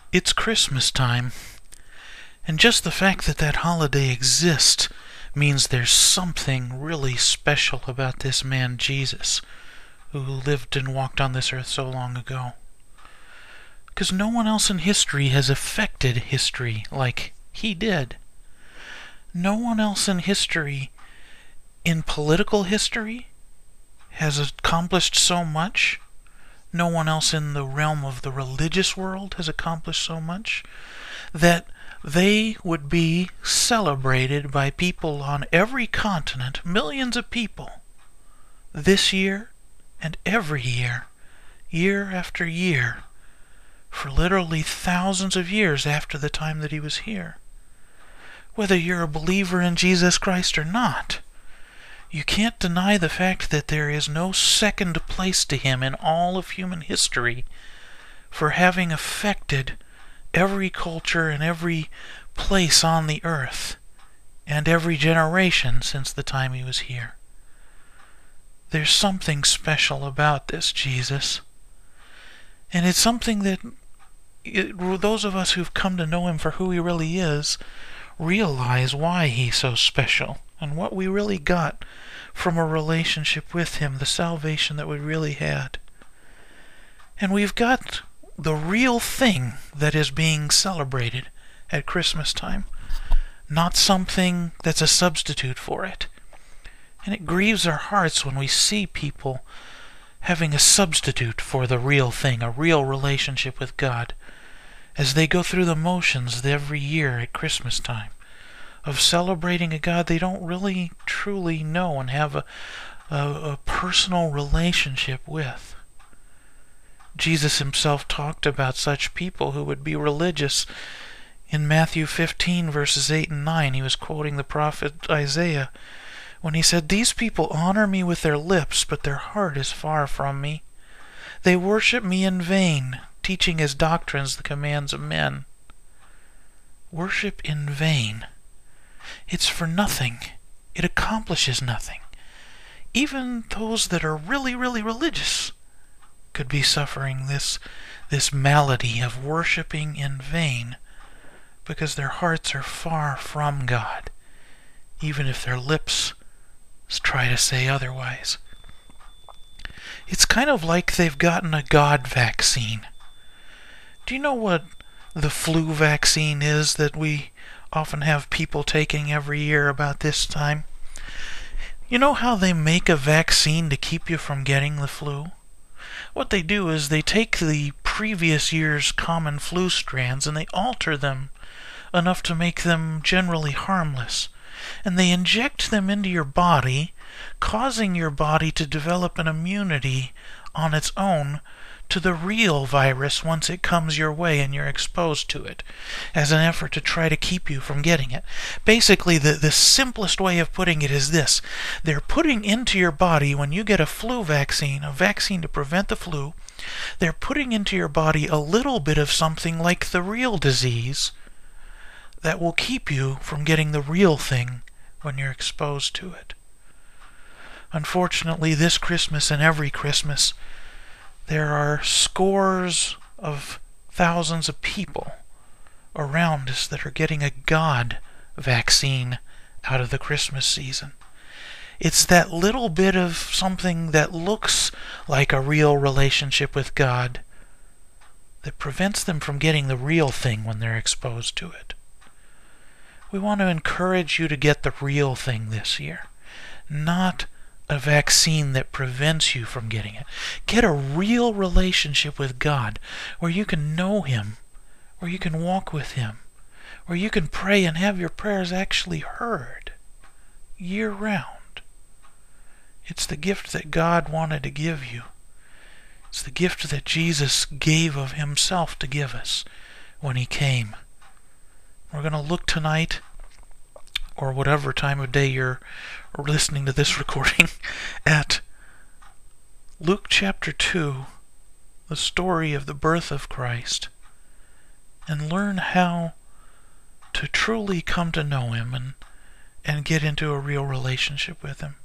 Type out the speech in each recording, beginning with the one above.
It's Christmas time, and just the fact that that holiday exists means there's something really special about this man Jesus, who lived and walked on this earth so long ago. Because no one else in history has affected history like he did. No one else in history, in political history, has accomplished so much. No one else in the realm of the religious world has accomplished so much that they would be celebrated by people on every continent, millions of people, this year and every year, year after year, for literally thousands of years after the time that he was here. Whether you're a believer in Jesus Christ or not, you can't deny the fact that there is no second place to him in all of human history for having affected every culture and every place on the earth and every generation since the time he was here. There's something special about this Jesus, and it's something that those of us who've come to know him for who he really is realize why he's so special and what we really got from a relationship with him, the salvation that we really had. And we've got the real thing that is being celebrated at Christmas time, not something that's a substitute for it. And it grieves our hearts when we see people having a substitute for the real thing, a real relationship with God, as they go through the motions every year at Christmas time of celebrating a God they don't really truly know and have a personal relationship with. Jesus himself talked about such people who would be religious. In Matthew 15, verses 8 and 9, he was quoting the prophet Isaiah when he said, "These people honor me with their lips, but their heart is far from me. They worship me in vain, teaching as doctrines the commands of men." Worship in vain. It's for nothing. It accomplishes nothing. Even those that are really, really religious could be suffering this malady of worshiping in vain because their hearts are far from God, even if their lips try to say otherwise. It's kind of like they've gotten a God vaccine. Do you know what the flu vaccine is that we often have people taking every year about this time? You know how they make a vaccine to keep you from getting the flu? What they do is they take the previous year's common flu strands and they alter them enough to make them generally harmless. And they inject them into your body, causing your body to develop an immunity on its own to the real virus once it comes your way and you're exposed to it, as an effort to try to keep you from getting it. Basically, the simplest way of putting it is this. They're putting into your body, when you get a flu vaccine, a vaccine to prevent the flu, they're putting into your body a little bit of something like the real disease that will keep you from getting the real thing when you're exposed to it. Unfortunately, this Christmas and every Christmas, there are scores of thousands of people around us that are getting a God vaccine out of the Christmas season. It's that little bit of something that looks like a real relationship with God that prevents them from getting the real thing when they're exposed to it. We want to encourage you to get the real thing this year, not a vaccine that prevents you from getting it. Get a real relationship with God where you can know him, where you can walk with him, where you can pray and have your prayers actually heard year round. It's the gift that God wanted to give you. It's the gift that Jesus gave of himself to give us when he came. We're going to look tonight, or whatever time of day you're listening to this recording, at Luke chapter 2, the story of the birth of Christ, and learn how to truly come to know him and get into a real relationship with him.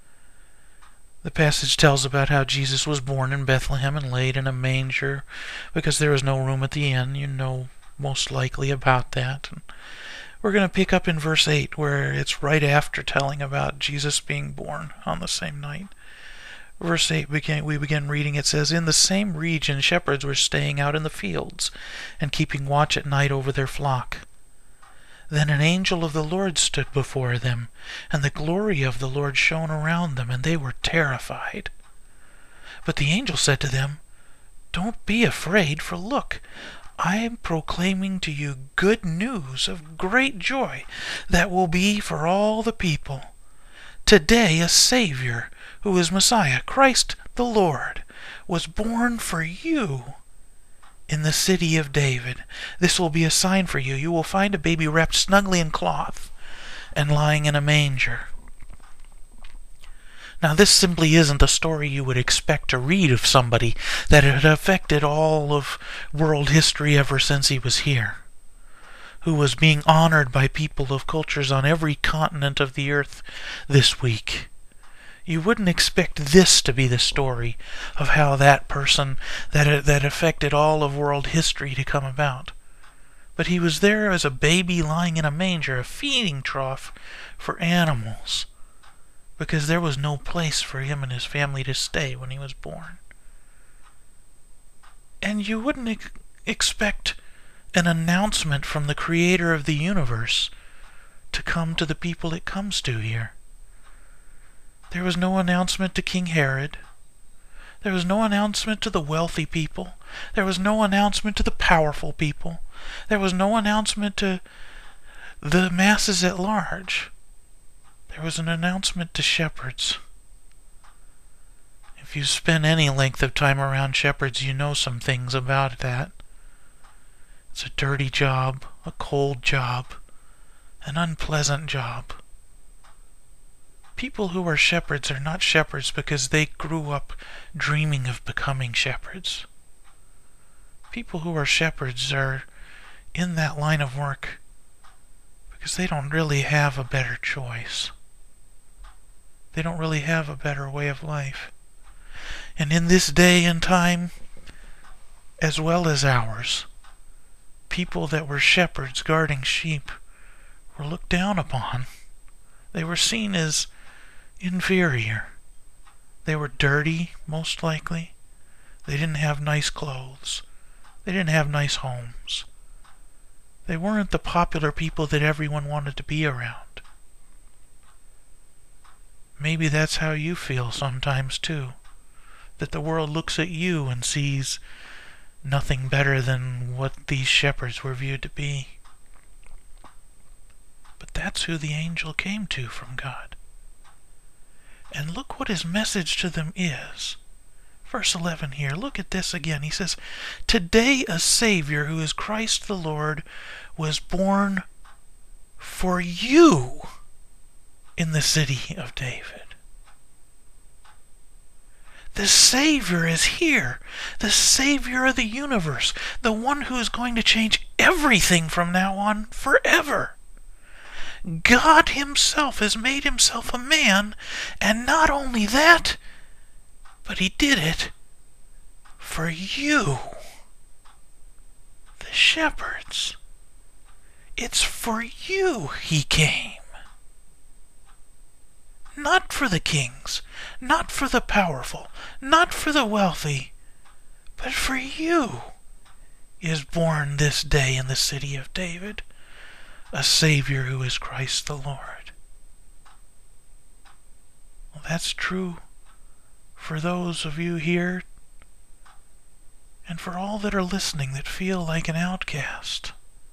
The passage tells about how Jesus was born in Bethlehem and laid in a manger because there was no room at the inn. You know most likely, about that. And we're going to pick up in verse 8, where it's right after telling about Jesus being born on the same night. Verse 8, we begin reading. It says, "In the same region shepherds were staying out in the fields and keeping watch at night over their flock. Then an angel of the Lord stood before them, and the glory of the Lord shone around them, and they were terrified. But the angel said to them, 'Don't be afraid, for look, I am proclaiming to you good news of great joy that will be for all the people. Today a Savior, who is Messiah, Christ the Lord, was born for you in the city of David. This will be a sign for you. You will find a baby wrapped snugly in cloth and lying in a manger.'" Now, this simply isn't a story you would expect to read of somebody that had affected all of world history ever since he was here, who was being honored by people of cultures on every continent of the earth this week. You wouldn't expect this to be the story of how that person that affected all of world history to come about. But he was there as a baby lying in a manger, a feeding trough for animals, because there was no place for him and his family to stay when he was born. And you wouldn't expect an announcement from the creator of the universe to come to the people it comes to here. There was no announcement to King Herod. There was no announcement to the wealthy people. There was no announcement to the powerful people. There was no announcement to the masses at large. There was an announcement to shepherds. If you spend any length of time around shepherds, you know some things about that. It's a dirty job, a cold job, an unpleasant job. People who are shepherds are not shepherds because they grew up dreaming of becoming shepherds. People who are shepherds are in that line of work because they don't really have a better choice. They don't really have a better way of life. And in this day and time, as well as ours, people that were shepherds guarding sheep were looked down upon. They were seen as inferior. They were dirty, most likely. They didn't have nice clothes. They didn't have nice homes. They weren't the popular people that everyone wanted to be around. Maybe that's how you feel sometimes too, that the world looks at you and sees nothing better than what these shepherds were viewed to be. But that's who the angel came to from God. And look what his message to them is. Verse 11 here, look at this again. He says, "Today a Savior, who is Christ the Lord, was born for you in the city of David." The Savior is here. The Savior of the universe. The one who is going to change everything from now on forever. God himself has made himself a man, and not only that, but he did it for you, the shepherds. It's for you he came. Not for the kings, not for the powerful, not for the wealthy, but for you is born this day in the city of David a Savior who is Christ the Lord. Well, that's true for those of you here and for all that are listening that feel like an outcast.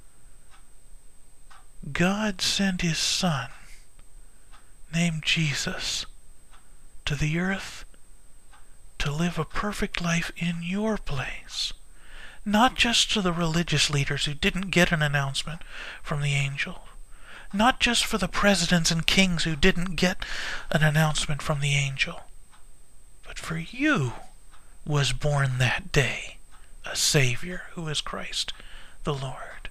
God sent his Son, named Jesus, to the earth to live a perfect life in your place. Not just to the religious leaders who didn't get an announcement from the angel. Not just for the presidents and kings who didn't get an announcement from the angel. But for you was born that day a Savior who is Christ the Lord.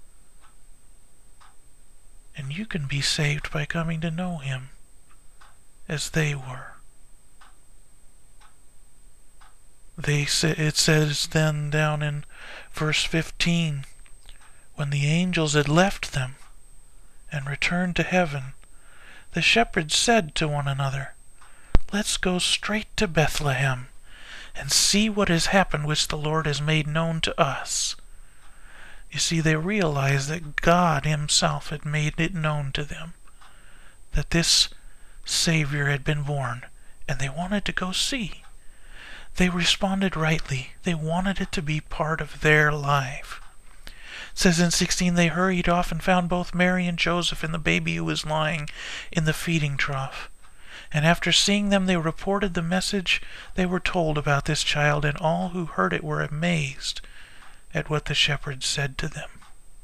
And you can be saved by coming to know him as they were. It says then down in verse 15, When the angels had left them and returned to heaven, the shepherds said to one another, "Let's go straight to Bethlehem and see what has happened which the Lord has made known to us." You see, they realized that God himself had made it known to them that this Savior had been born, and they wanted to go see. They responded rightly. They wanted it to be part of their life. It says in 16, they hurried off and found both Mary and Joseph and the baby who was lying in the feeding trough. And after seeing them, they reported the message they were told about this child, and all who heard it were amazed at what the shepherds said to them.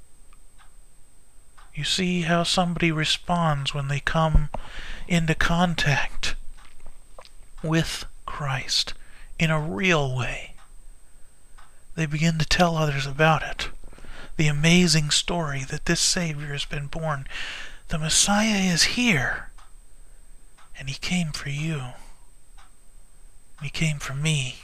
You see how somebody responds when they come into contact with Christ in a real way. They begin to tell others about it. The amazing story that this Savior has been born. The Messiah is here. And he came for you. He came for me.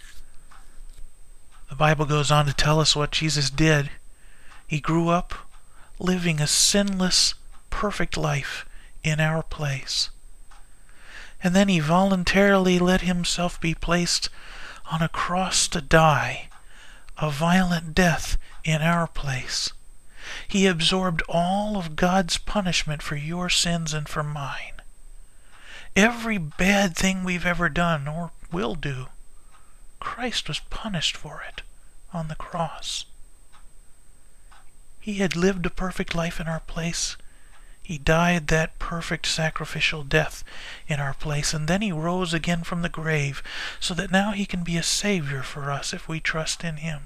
The Bible goes on to tell us what Jesus did. He grew up living a sinless, perfect life in our place. And then he voluntarily let himself be placed on a cross to die, a violent death in our place. He absorbed all of God's punishment for your sins and for mine. Every bad thing we've ever done or will do, Christ was punished for it on the cross. He had lived a perfect life in our place. He died that perfect sacrificial death in our place, and then he rose again from the grave so that now he can be a Savior for us if we trust in him.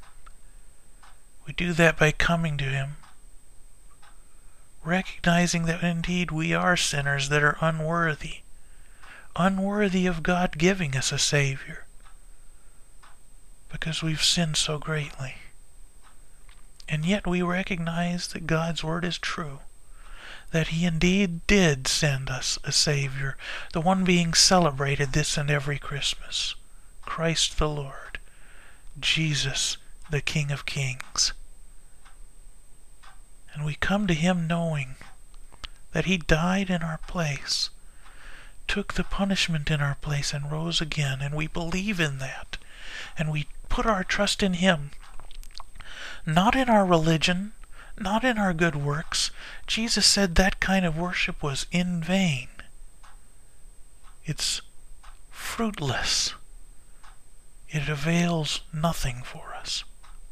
We do that by coming to him, recognizing that indeed we are sinners that are unworthy of God giving us a Savior, because we've sinned so greatly. And yet we recognize that God's word is true, that he indeed did send us a Savior, the one being celebrated this and every Christmas, Christ the Lord, Jesus, the King of Kings. And we come to him knowing that he died in our place, took the punishment in our place, and rose again, and we believe in that, and we put our trust in him, not in our religion, not in our good works. Jesus said that kind of worship was in vain. It's fruitless. It avails nothing for us.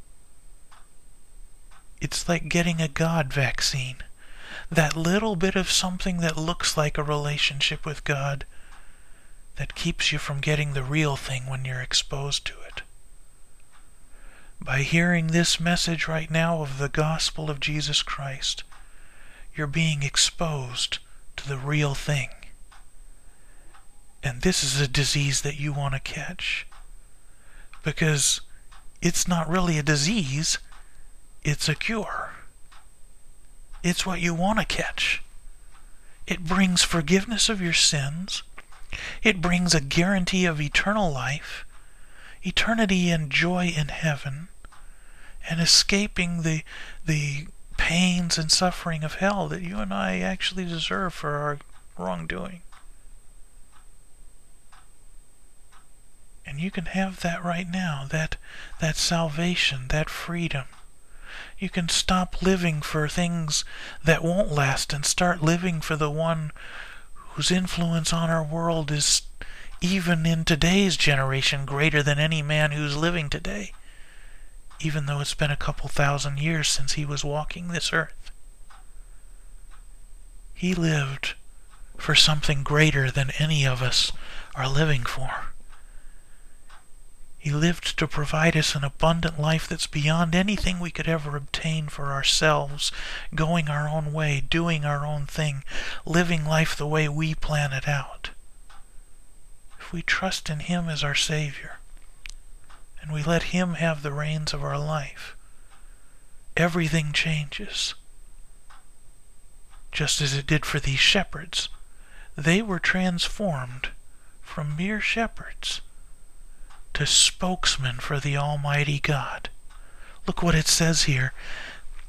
It's like getting a God vaccine. That little bit of something that looks like a relationship with God that keeps you from getting the real thing when you're exposed to it. By hearing this message right now of the gospel of Jesus Christ, you're being exposed to the real thing. And this is a disease that you want to catch, because it's not really a disease, it's a cure. It's what you want to catch. It brings forgiveness of your sins. It brings a guarantee of eternal life, eternity and joy in heaven, and escaping the pains and suffering of hell that you and I actually deserve for our wrongdoing. And you can have that right now, that salvation, that freedom. You can stop living for things that won't last and start living for the one whose influence on our world is, even in today's generation, greater than any man who's living today, even though it's been a couple thousand years since he was walking this earth. He lived for something greater than any of us are living for. He lived to provide us an abundant life that's beyond anything we could ever obtain for ourselves, going our own way, doing our own thing, living life the way we plan it out. If we trust in him as our Savior, and we let him have the reins of our life, everything changes. Just as it did for these shepherds. They were transformed from mere shepherds to spokesmen for the Almighty God. Look what it says here.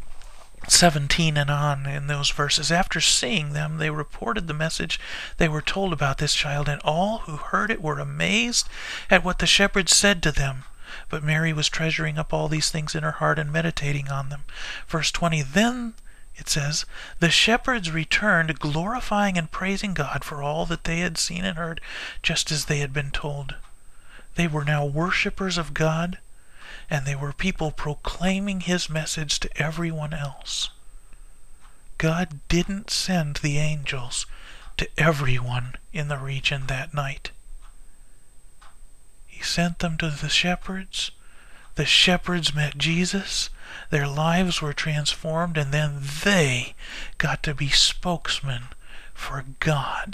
17 and on in those verses. After seeing them, they reported the message they were told about this child, and all who heard it were amazed at what the shepherds said to them. But Mary was treasuring up all these things in her heart and meditating on them. Verse 20, then it says, the shepherds returned, glorifying and praising God for all that they had seen and heard, just as they had been told. They were now worshippers of God, and they were people proclaiming his message to everyone else. God didn't send the angels to everyone in the region that night. He sent them to the shepherds. The shepherds met Jesus. Their lives were transformed, and then they got to be spokesmen for God.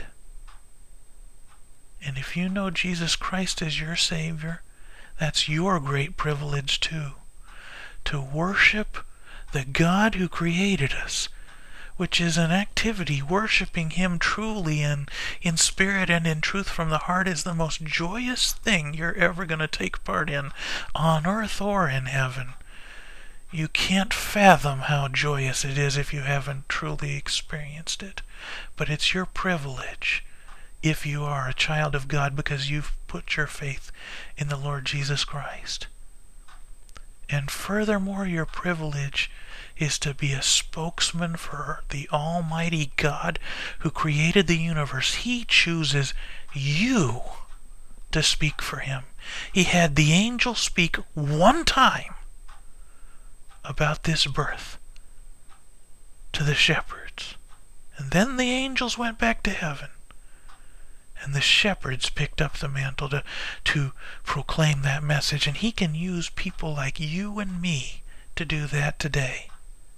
And if you know Jesus Christ as your Savior, that's your great privilege too, to worship the God who created us, which is an activity. Worshiping him truly and in spirit and in truth from the heart is the most joyous thing you're ever going to take part in, on earth or in heaven. You can't fathom how joyous it is if you haven't truly experienced it. But it's your privilege if you are a child of God, because you've put your faith in the Lord Jesus Christ. And furthermore, your privilege is to be a spokesman for the Almighty God who created the universe. He chooses you to speak for him. He had the angel speak one time about this birth to the shepherds, and then the angels went back to heaven. And the shepherds picked up the mantle to proclaim that message. And he can use people like you and me to do that today.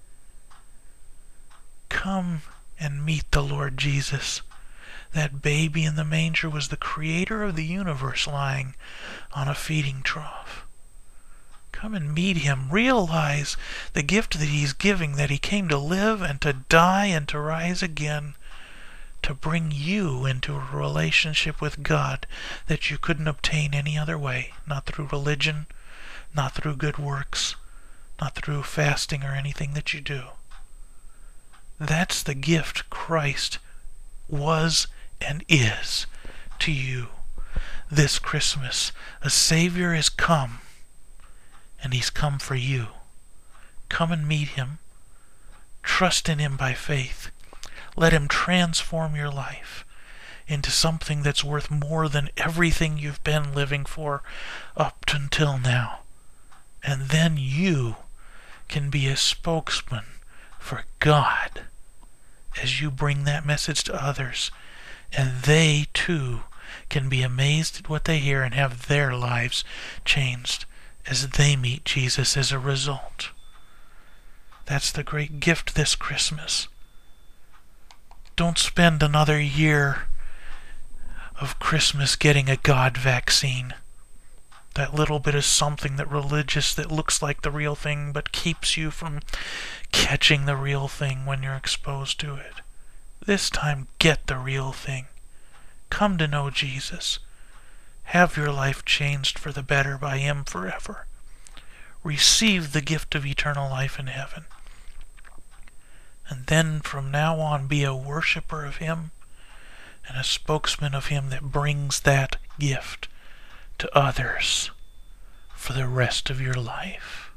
Come and meet the Lord Jesus. That baby in the manger was the creator of the universe lying on a feeding trough. Come and meet him. Realize the gift that he's giving, that he came to live and to die and to rise again, to bring you into a relationship with God that you couldn't obtain any other way. Not through religion, not through good works, not through fasting or anything that you do. That's the gift Christ was and is to you this Christmas. A Savior has come, and he's come for you. Come and meet him. Trust in him by faith. Let him transform your life into something that's worth more than everything you've been living for up until now. And then you can be a spokesman for God as you bring that message to others. And they too can be amazed at what they hear and have their lives changed as they meet Jesus as a result. That's the great gift this Christmas. Don't spend another year of Christmas getting a God vaccine. That little bit of something that religious that looks like the real thing but keeps you from catching the real thing when you're exposed to it. This time, get the real thing. Come to know Jesus. Have your life changed for the better by him forever. Receive the gift of eternal life in heaven. And then from now on be a worshiper of him and a spokesman of him that brings that gift to others for the rest of your life.